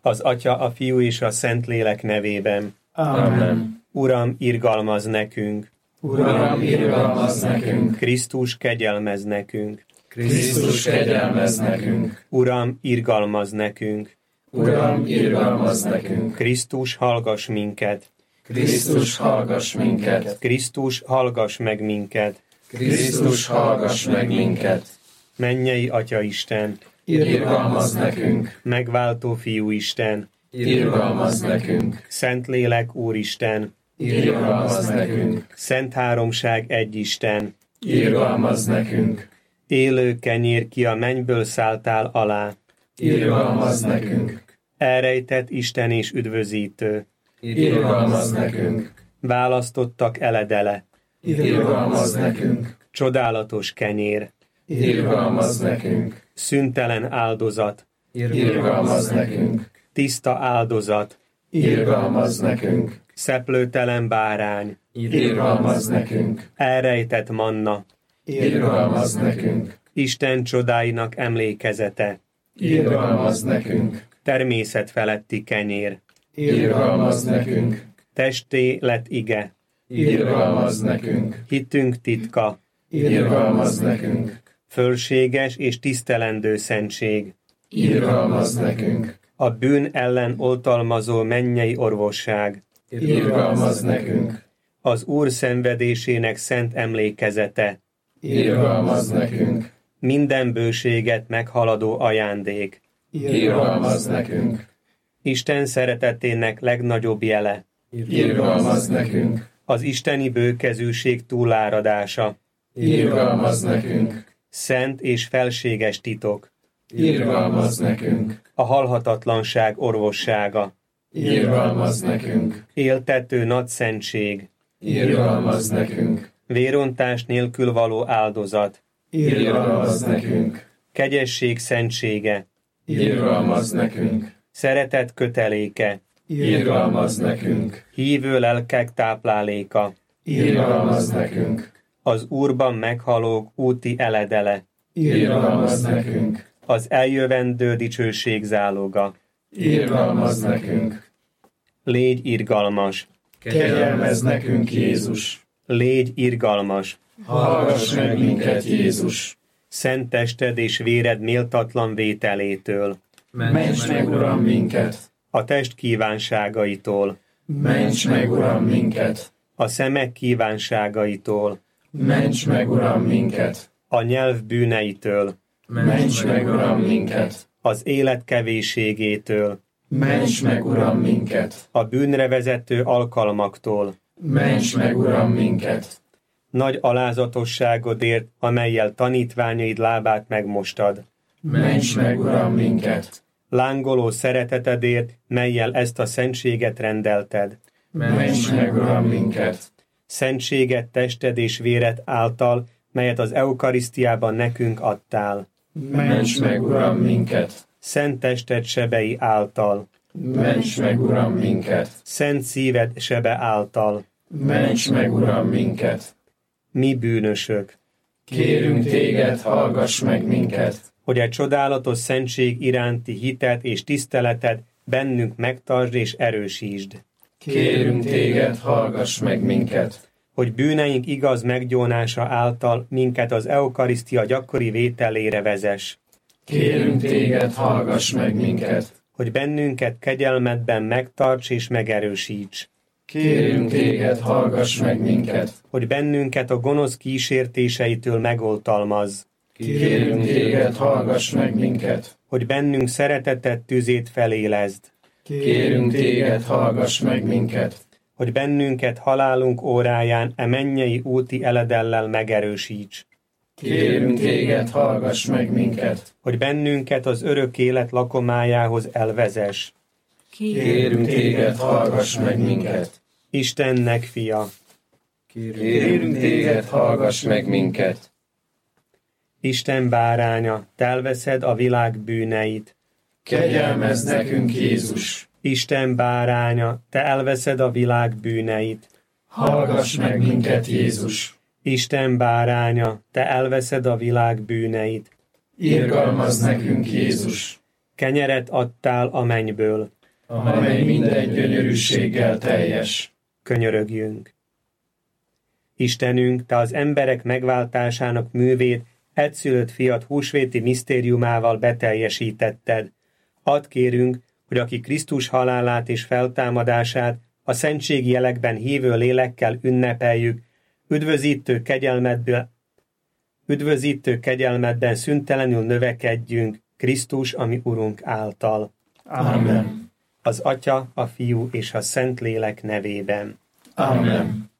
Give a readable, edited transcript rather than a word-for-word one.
Az Atya, a Fiú és a Szentlélek nevében. Amen. Uram, irgalmazz nekünk. Uram, irgalmazz nekünk. Krisztus, kegyelmezz nekünk. Krisztus, kegyelmezz nekünk. Uram, irgalmazz nekünk. Uram, irgalmazz nekünk. Krisztus, hallgass minket. Krisztus, hallgass minket. Krisztus, hallgass meg minket. Krisztus, hallgass meg minket. Mennyei Atya Isten, Irgalmazz nekünk. megváltó Fiú Isten, Irgalmazz nekünk. Szentlélek Úristen, Irgalmazz nekünk. Szent Háromság egy Isten, Irgalmazz nekünk. élő kenyér, ki a mennyből szálltál alá, Irgalmazz nekünk. elrejtett Isten és üdvözítő, Irgalmazz nekünk. választottak eledele, Irgalmazz nekünk. csodálatos kenyér, Irgalmazz nekünk. szüntelen áldozat, Irgalmazz nekünk. tiszta áldozat, Irgalmazz nekünk. szeplőtelen bárány, Irgalmazz nekünk. elrejtett manna, Irgalmazz nekünk. Isten csodáinak emlékezete, Irgalmazz nekünk. természet feletti kenyér, Irgalmazz nekünk. testé lett ige, Irgalmazz nekünk. hitünk titka, Irgalmazz nekünk. fölséges és tisztelendő szentség, Irgalmazz nekünk. a bűn ellen oltalmazó mennyei orvosság, Irgalmazz nekünk. az Úr szenvedésének szent emlékezete, Irgalmazz nekünk. minden bőséget meghaladó ajándék, Irgalmazz nekünk. Isten szeretetének legnagyobb jele, Irgalmazz nekünk. az isteni bőkezűség túláradása, Irgalmazz nekünk. szent és felséges titok, Irgalmazz nekünk. a halhatatlanság orvossága, Irgalmazz nekünk. éltető nagy szentség, Irgalmazz nekünk. vérontás nélkül való áldozat, Irgalmazz nekünk. kegyesség szentsége, Irgalmazz nekünk. szeretet köteléke, Irgalmazz nekünk. hívő lelkek tápláléka, Irgalmaz nekünk. az Úrban meghalók úti eledele, Irgalmaz nekünk. az eljövendő dicsőség záloga. Irgalmaz nekünk. Légy irgalmas, Kegyelmezz nekünk, Jézus. légy irgalmas, Hallgass meg minket, Jézus. szent tested és véred méltatlan vételétől, Ments meg, Uram, minket. a test kívánságaitól, Ments meg, Uram, minket. a szemek kívánságaitól, Ments meg, Uram, minket. a nyelv bűneitől, Ments meg, Uram, minket. az élet kevésségétől, Ments meg, Uram, minket. a bűnre vezető alkalmaktól, Ments meg, Uram, minket. nagy alázatosságodért, amellyel tanítványaid lábát megmostad, Ments meg, Uram, minket. lángoló szeretetedért, mellyel ezt a szentséget rendelted, Ments meg, Uram, minket. szentséget tested és véred által, melyet az eukarisztiában nekünk adtál, Ments meg, Uram, minket. szent tested sebei által, Ments meg, Uram, minket. szent szíved sebe által, Ments meg, Uram, minket. mi bűnösök, Kérünk téged, hallgass meg minket. hogy egy csodálatos szentség iránti hitet és tiszteleted bennünk megtartsd és erősítsd, Kérünk téged, hallgass meg minket. hogy bűneink igaz meggyónása által minket az eukarisztia gyakori vételére vezess, Kérünk téged, hallgass meg minket. hogy bennünket kegyelmedben megtarts és megerősíts, Kérünk téged, hallgass meg minket. hogy bennünket a gonosz kísértéseitől megoltalmazz, Kérünk téged, hallgass meg minket. hogy bennünk szereteted tüzét felélezd, Kérünk téged, hallgass meg minket. hogy bennünket halálunk óráján e mennyei úti eledellel megerősíts, Kérünk téged, hallgass meg minket. hogy bennünket az örök élet lakomájához elvezess. Kérünk téged, hallgass meg minket. Istennek fia, Kérünk téged, hallgass meg minket. Isten báránya, te elveszed a világ bűneit. Kegyelmezz nekünk, Jézus. Isten báránya, te elveszed a világ bűneit. Hallgass meg minket, Jézus. Isten báránya, te elveszed a világ bűneit. Irgalmazz nekünk, Jézus. Kenyeret adtál a mennyből. amely minden gyönyörűséggel teljes. Könyörögjünk. Istenünk, Te az emberek megváltásának művét egyszülött fiad húsvéti misztériumával beteljesítetted. Add kérünk, hogy aki Krisztus halálát és feltámadását a szentségi jelekben hívő lélekkel ünnepeljük, üdvözítő kegyelmedben szüntelenül növekedjünk Krisztus, ami Urunk által. Amen. Az Atya, a Fiú és a Szentlélek nevében. Amen.